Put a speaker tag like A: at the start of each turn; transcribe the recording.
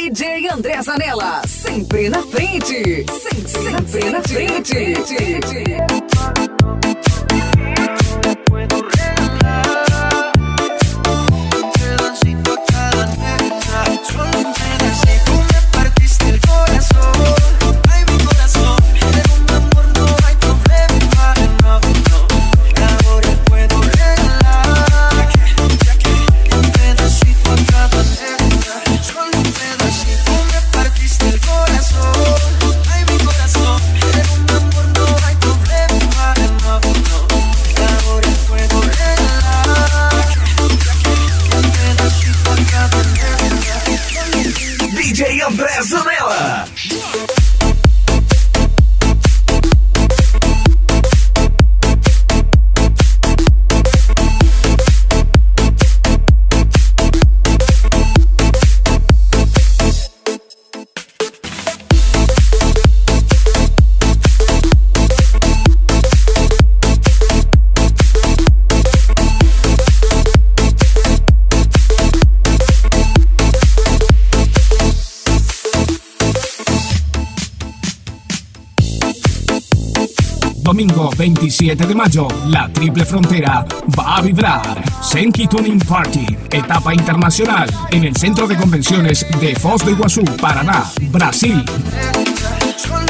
A: DJ André Zanella, sempre na frente. Sempre na frente.
B: DJ André Zanella.
C: Domingo 27 de mayo, la Triple Frontera va a vibrar. Senki Tuning Party, etapa internacional en el Centro de Convenciones de Foz do Iguazú, Paraná, Brasil.